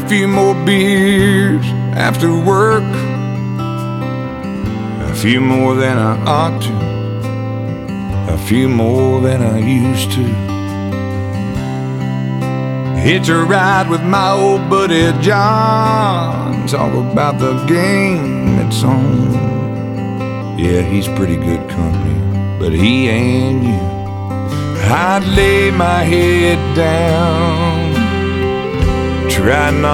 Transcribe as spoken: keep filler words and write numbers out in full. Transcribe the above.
few more beers after work, a few more than I ought to, a few more than I used to. Hitch a ride with my old buddy John, talk about the game that's on. Yeah, he's pretty good company, but he ain't you. I'd lay my head down, try not